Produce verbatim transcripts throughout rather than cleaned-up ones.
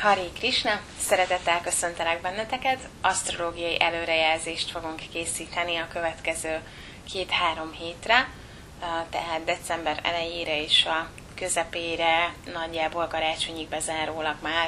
Hari Krishna, szeretettel köszöntelek benneteket, asztrológiai előrejelzést fogunk készíteni a következő két-három hétre, tehát december elejére és a közepére, nagyjából karácsonyig bezárólag már.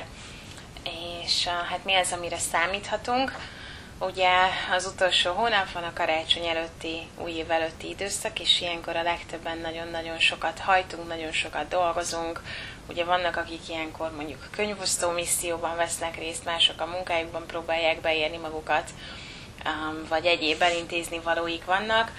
És hát mi az, amire számíthatunk? Ugye az utolsó hónap van a karácsony előtti, új év előtti időszak, és ilyenkor a legtöbben nagyon-nagyon sokat hajtunk, nagyon sokat dolgozunk. Ugye vannak, akik ilyenkor mondjuk a könyvosztó misszióban vesznek részt, mások a munkájukban próbálják beérni magukat, vagy egyéb elintézni valóik vannak.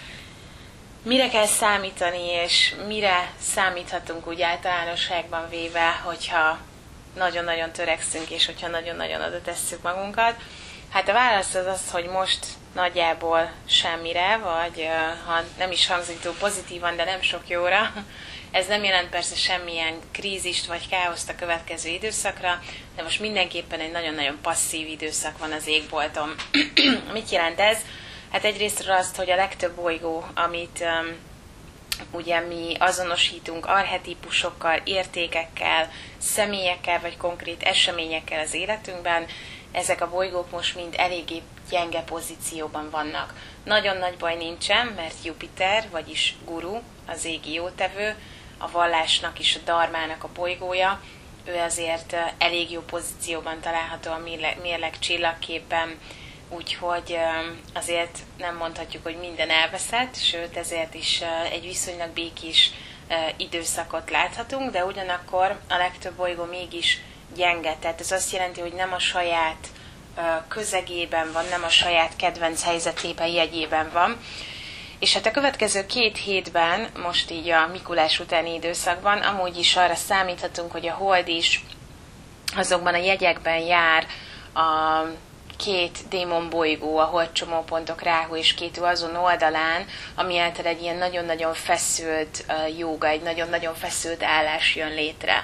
Mire kell számítani, és mire számíthatunk úgy általánosságban véve, hogyha nagyon-nagyon törekszünk, és hogyha nagyon-nagyon oda tesszük magunkat? Hát a válasz az az, hogy most nagyjából semmire, vagy ha nem is hangzik túl pozitívan, de nem sok jóra. Ez nem jelent persze semmilyen krízist vagy káoszt a következő időszakra, de most mindenképpen egy nagyon-nagyon passzív időszak van az égbolton. Mit jelent ez? Hát egyrésztről azt, hogy a legtöbb bolygó, amit um, ugye mi azonosítunk archetípusokkal, értékekkel, személyekkel vagy konkrét eseményekkel az életünkben, ezek a bolygók most mind eléggé gyenge pozícióban vannak. Nagyon nagy baj nincsen, mert Jupiter, vagyis Guru, az égi jótevő, a vallásnak és a dharmának a bolygója, ő azért elég jó pozícióban található a mérleg, mérleg csillagképben, úgyhogy azért nem mondhatjuk, hogy minden elveszett, sőt ezért is egy viszonylag békés időszakot láthatunk, de ugyanakkor a legtöbb bolygó mégis gyenge, tehát ez azt jelenti, hogy nem a saját közegében van, nem a saját kedvenc helyzetében, jegyében van. És hát a következő két hétben, most így a Mikulás utáni időszakban, amúgy is arra számíthatunk, hogy a hold is azokban a jegyekben jár a két démon bolygó, a hold csomópontok, Ráhu és Kétu azon oldalán, ami által egy ilyen nagyon-nagyon feszült jóga, egy nagyon-nagyon feszült állás jön létre.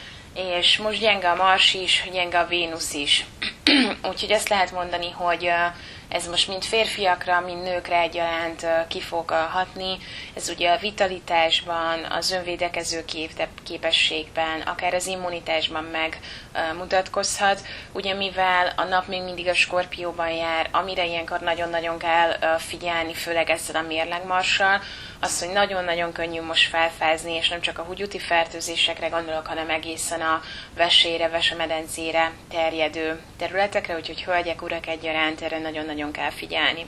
És most gyenge a Mars is, gyenge a Vénusz is. Úgyhogy azt lehet mondani, hogy ez most mind férfiakra, mind nőkre egyaránt ki fog hatni. Ez ugye a vitalitásban, az önvédekező képességben, akár az immunitásban megmutatkozhat. Ugye mivel a nap még mindig a Skorpióban jár, amire ilyenkor nagyon-nagyon kell figyelni, főleg ezzel a mérlegmarssal, az, hogy nagyon-nagyon könnyű most felfázni, és nem csak a húgyúti fertőzésekre gondolok, hanem egészen a vesére, vesemedencére terjedő területekre, úgyhogy hölgyek, urak egyaránt erre nagyon-nagyon kell figyelni.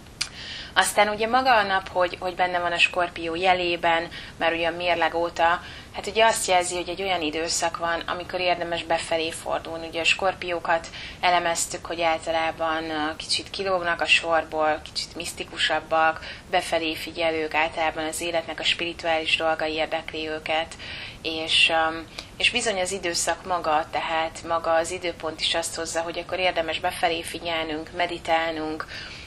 Aztán ugye maga a nap, hogy, hogy benne van a Skorpió jelében, már ugye a mérleg óta, hát ugye azt jelzi, hogy egy olyan időszak van, amikor érdemes befelé fordulni. Ugye a Skorpiókat elemeztük, hogy általában kicsit kilógnak a sorból, kicsit misztikusabbak, befelé figyelők, általában az életnek a spirituális dolgai érdekli őket, és, és bizony az időszak maga, tehát maga az időpont is azt hozza, hogy akkor érdemes befelé figyelnünk, meditálnunk,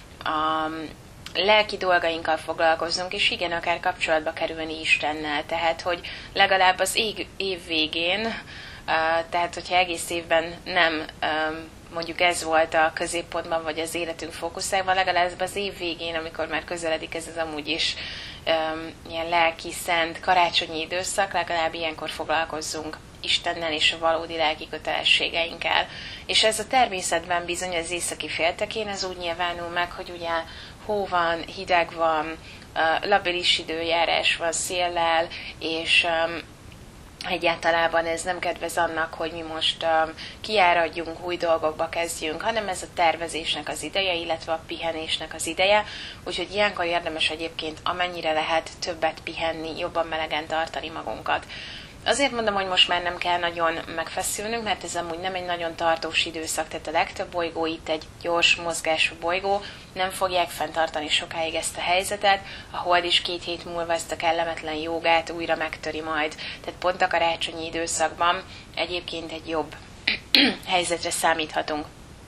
a lelki dolgainkkal foglalkozzunk, és igen, akár kapcsolatba kerülni Istennel. Tehát, hogy legalább az ég, év végén, tehát, hogyha egész évben nem mondjuk ez volt a középpontban, vagy az életünk fókuszában, legalább az év végén, amikor már közeledik ez az amúgy is ilyen lelki, szent, karácsonyi időszak, legalább ilyenkor foglalkozzunk Istennel és a valódi lelki kötelességeinkkel. És ez a természetben bizony az északi féltekén, ez úgy nyilvánul meg, hogy ugye hó van, hideg van, labilis időjárás van széllel, és egyáltalában ez nem kedvez annak, hogy mi most kiáradjunk, új dolgokba kezdjünk, hanem ez a tervezésnek az ideje, illetve a pihenésnek az ideje, úgyhogy ilyenkor érdemes egyébként amennyire lehet többet pihenni, jobban melegen tartani magunkat. Azért mondom, hogy most már nem kell nagyon megfeszülnünk, mert ez amúgy nem egy nagyon tartós időszak, tehát a legtöbb bolygó itt egy gyors mozgású bolygó, nem fogják fenntartani sokáig ezt a helyzetet, a hold is két hét múlva ezt a kellemetlen jogát újra megtöri majd. Tehát pont a karácsonyi időszakban egyébként egy jobb helyzetre számíthatunk.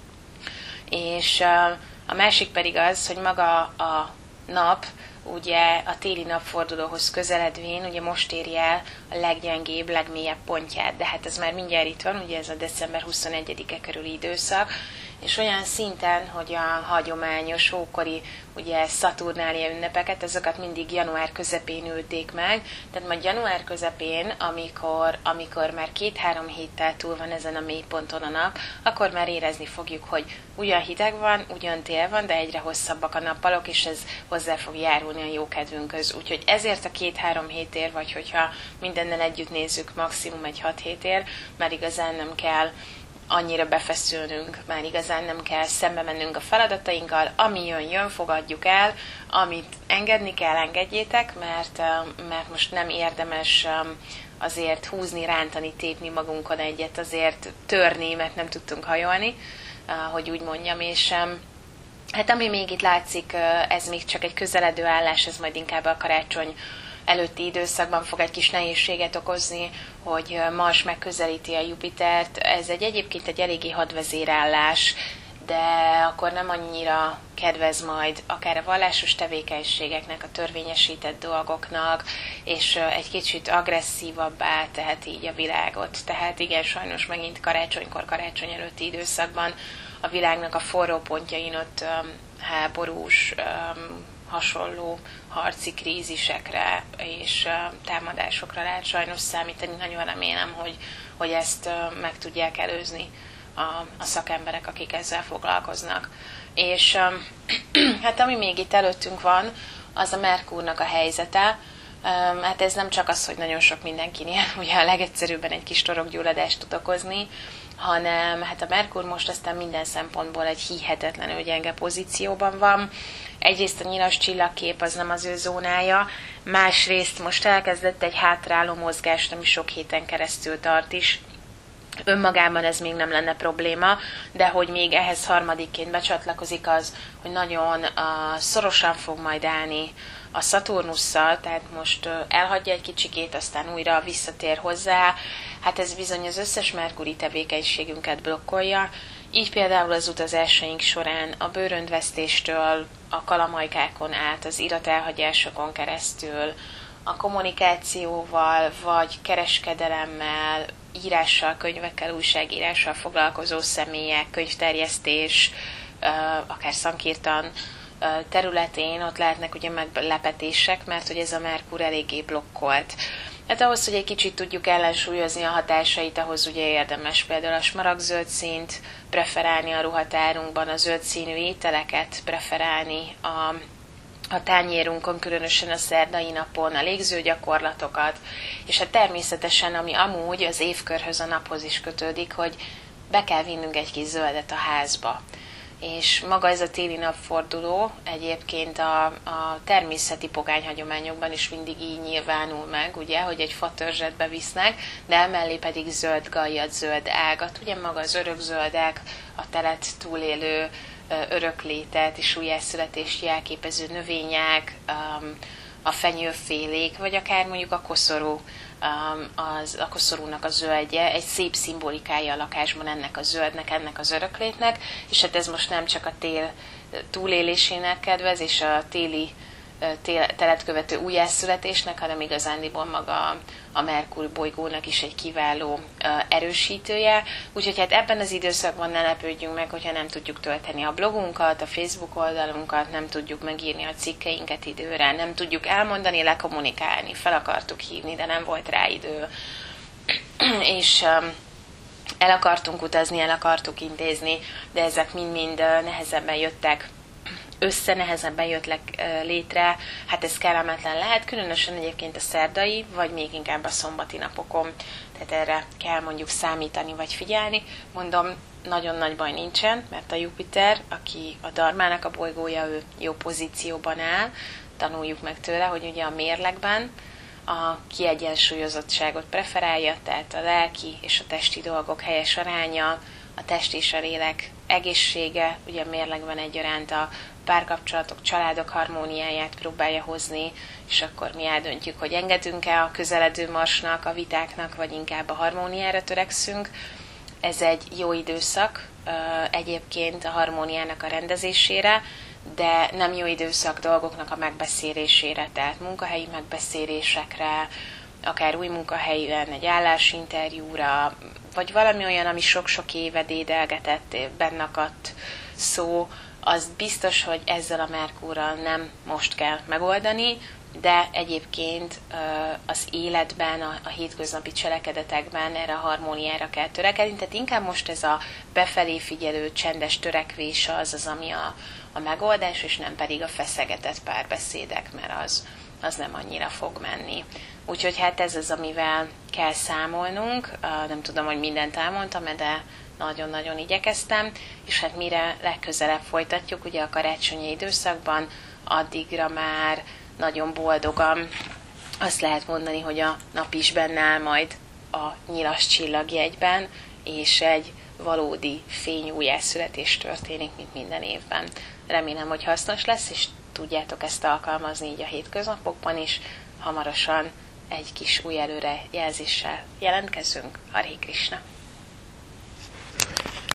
És a másik pedig az, hogy maga a nap, ugye a téli napfordulóhoz közeledvén, ugye most éri el a leggyengébb, legmélyebb pontját, de hát ez már mindjárt itt van, ugye ez a december huszonegyedike körüli időszak, és olyan szinten, hogy a hagyományos, ókori ugye Szaturnália ünnepeket, azokat mindig január közepén ülték meg, tehát majd január közepén, amikor, amikor már két-három héttel túl van ezen a mélyponton a nap, akkor már érezni fogjuk, hogy ugyan hideg van, ugyan tél van, de egyre hosszabbak a nappalok, és ez hozzá fog járulni a jókedvünkhöz. Úgyhogy ezért a két-három hétér, vagy hogyha mindennel együtt nézzük, maximum egy hat hétér, már igazán nem kell annyira befeszülnünk, már igazán nem kell szembe mennünk a feladatainkkal, ami jön, jön, fogadjuk el, amit engedni kell, engedjétek, mert, mert most nem érdemes azért húzni, rántani, tépni magunkon egyet, azért törni, mert nem tudtunk hajolni, hogy úgy mondjam, és hát ami még itt látszik, ez még csak egy közeledő állás, ez majd inkább a karácsony előtti időszakban fog egy kis nehézséget okozni, hogy Mars megközelíti a Jupitert. Ez egy egyébként egy eléggé hadvezérállás, de akkor nem annyira kedvez majd akár a vallásos tevékenységeknek, a törvényesített dolgoknak, és egy kicsit agresszívabbá teheti így a világot. Tehát igen, sajnos megint karácsonykor, karácsony előtti időszakban a világnak a forró pontjain ott háborús, hasonló harci krízisekre és támadásokra lehet sajnos számítani. Nagyon remélem, hogy, hogy ezt meg tudják előzni a, a szakemberek, akik ezzel foglalkoznak. És hát ami még itt előttünk van, az a Merkurnak a helyzete. Hát ez nem csak az, hogy nagyon sok mindenkinél ugye a legegyszerűbben egy kis torokgyulladást tud okozni, hanem hát a Merkur most aztán minden szempontból egy hihetetlenül gyenge pozícióban van. Egyrészt a nyilas csillagkép az nem az ő zónája, másrészt most elkezdett egy hátráló mozgást, ami sok héten keresztül tart is. Önmagában ez még nem lenne probléma, de hogy még ehhez harmadikként becsatlakozik az, hogy nagyon uh, szorosan fog majd állni a Szaturnusszal, tehát most uh, elhagyja egy kicsikét, aztán újra visszatér hozzá. Hát ez bizony az összes merkuri tevékenységünket blokkolja. Így például az utazásaink során a bőröndvesztéstől, a kalamajkákon át, az iratelhagyásokon keresztül, a kommunikációval, vagy kereskedelemmel, írással, könyvekkel, újságírással foglalkozó személyek, könyvterjesztés, akár szankirtan területén ott lehetnek ugye meglepetések, mert hogy ez a Merkur eléggé blokkolt. Hát ahhoz, hogy egy kicsit tudjuk ellensúlyozni a hatásait, ahhoz ugye érdemes például a smaragdzöld színt preferálni a ruhatárunkban, a zöld színű ételeket preferálni a a tányérunkon, különösen a szerdai napon, a légző gyakorlatokat, és hát természetesen, ami amúgy az évkörhöz, a naphoz is kötődik, hogy be kell vinnünk egy kis zöldet a házba. És maga ez a téli napforduló egyébként a, a természeti pogányhagyományokban is mindig így nyilvánul meg, ugye, hogy egy fatörzset bevisznek, de emellé pedig zöld gajat, zöld ágat, ugye maga az örökzöldek, a telet túlélő öröklétet és újjászületést jelképező növények, a fenyőfélék, vagy akár mondjuk a koszorú, az, a koszorúnak a zöldje, egy szép szimbolikája a lakásban ennek a zöldnek, ennek az öröklétnek, és hát ez most nem csak a tél túlélésének kedvez, és a téli telet követő újjászületésnek, hanem igazándiból maga a Merkur bolygónak is egy kiváló erősítője. Úgyhogy hát ebben az időszakban ne lepődjünk meg, hogyha nem tudjuk tölteni a blogunkat, a Facebook oldalunkat, nem tudjuk megírni a cikkeinket időre, nem tudjuk elmondani, lekommunikálni, fel akartuk hívni, de nem volt rá idő. És el akartunk utazni, el akartuk intézni, de ezek mind-mind nehezebben jöttek össze, nehezebben jött létre, hát ez kellemetlen lehet, különösen egyébként a szerdai, vagy még inkább a szombati napokon, tehát erre kell mondjuk számítani, vagy figyelni. Mondom, nagyon nagy baj nincsen, mert a Jupiter, aki a Dharmának a bolygója, ő jó pozícióban áll, tanuljuk meg tőle, hogy ugye a mérlegben a kiegyensúlyozottságot preferálja, tehát a lelki és a testi dolgok helyes aránya, a test és a lélek egészsége, ugye a mérlegben egyaránt a párkapcsolatok, családok harmóniáját próbálja hozni, és akkor mi eldöntjük, hogy engedünk-e a közeledő marsnak, a vitáknak, vagy inkább a harmóniára törekszünk. Ez egy jó időszak egyébként a harmóniának a rendezésére, de nem jó időszak dolgoknak a megbeszélésére, tehát munkahelyi megbeszélésekre, akár új munkahelyen egy állásinterjúra, vagy valami olyan, ami sok-sok éve dédelgetett, benne akadt szó, az biztos, hogy ezzel a Merkúrral nem most kell megoldani, de egyébként az életben, a, a hétköznapi cselekedetekben erre a harmóniára kell törekedni, tehát inkább most ez a befelé figyelő, csendes törekvés az az, ami a, a megoldás, és nem pedig a feszegetett párbeszédek, mert az, az nem annyira fog menni. Úgyhogy hát ez az, amivel kell számolnunk, nem tudom, hogy mindent elmondtam, de nagyon-nagyon igyekeztem, és hát mire legközelebb folytatjuk, ugye a karácsonyi időszakban, addigra már nagyon boldogan azt lehet mondani, hogy a nap is benne áll majd a nyilas csillagjegyben, és egy valódi fényújjászületés történik, mint minden évben. Remélem, hogy hasznos lesz, és tudjátok ezt alkalmazni így a hétköznapokban is. Hamarosan egy kis új előrejelzéssel jelentkezünk. Hare Krishna!